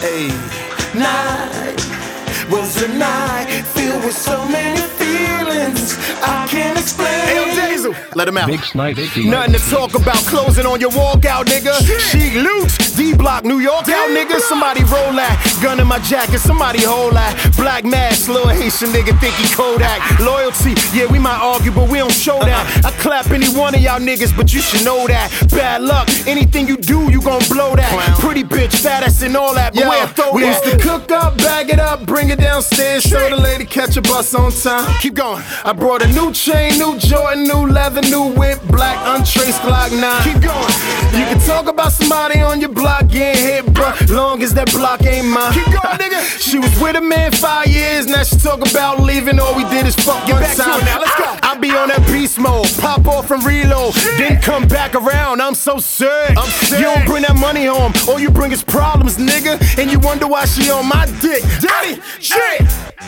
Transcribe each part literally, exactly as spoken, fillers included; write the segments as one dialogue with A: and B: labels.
A: Hey, night was a night filled with so many feelings I can't explain.
B: Hey, yo, Diesel, let him out.
C: Big Snipe.
B: Nothing to talk about, closing on your walkout, nigga. She loose, D-Block, New York out, nigga. Somebody roll that, gun in my jacket, somebody hold that. Black mask, little Haitian nigga think he Kodak. Loyalty, yeah, we might argue, but we don't show that. I clap any one of y'all niggas, but you should know that. Bad luck, anything you do, you gon' blow that. Pretty bitch, fat ass and all that, but
A: Yo,
B: where throw
A: we
B: that?
A: used to cook up, bag it up, bring it downstairs, show the lady catch a bus on time.
B: Keep going.
A: I brought a new chain, new Jordan, new leather, new whip, black untraced Glock nine.
B: Keep going.
A: You can talk about somebody on your block getting hit, bruh, long as that block ain't mine.
B: Keep going, nigga.
A: She was with a man five years, now she talk about leaving. All we did is fuck
B: Get
A: one
B: back to
A: time.
B: it now, let's go.
A: I be on that beast mode, pop off and reload, then come back around. I'm so sick.
B: I'm sick.
A: You don't bring that money home, all you bring is problems, nigga. And you wonder why she on my dick. Daddy, shit.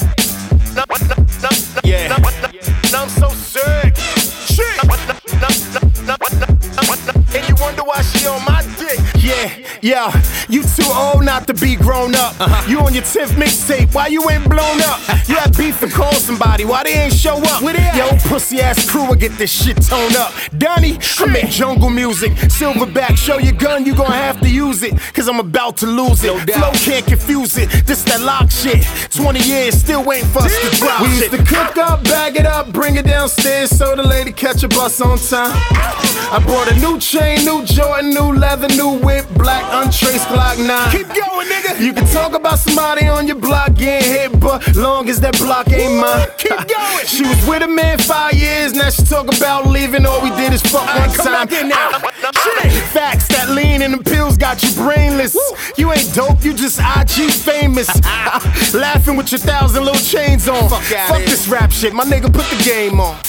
B: Yeah.
A: I'm so sick. Shit. And you wonder why she on my dick. Yeah, yeah, you too old not to be grown up. Uh-huh. You on your tenth mixtape, why you ain't blown up? You had beef and call somebody, why they ain't show up?
B: Where they at?
A: Yo, pussy ass crew will get this shit toned up. Donnie, I make jungle music. Silverback, show your gun, you gon' have to use it. Cause I'm about to lose it.
B: No doubt.
A: Flow can't confuse it. This that lock shit. twenty years, still waiting for us to drop
B: We
A: shit.
B: used
A: to cook up, bag it up, bring it downstairs, so the lady catch a bus on time. I brought a new chain, new Jordan, new leather, new whip, black untraced Glock nine.
B: Keep going, nigga.
A: You can talk about somebody on your block getting hit, but long as that block ain't mine.
B: Keep going.
A: She was with a man five years, now she talk about leaving. All we did is fuck one
B: come
A: time.
B: back in now.
A: Shit. Facts, that lean and the pills got you brainless. You ain't dope, you just I G famous. Laughing with your thousand little chains on.
B: Fuck outta
A: Fuck
B: here.
A: this rap shit, my nigga put the game on.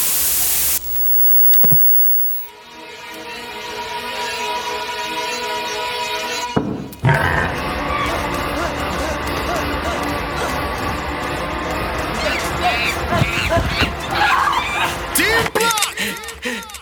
B: D-Block.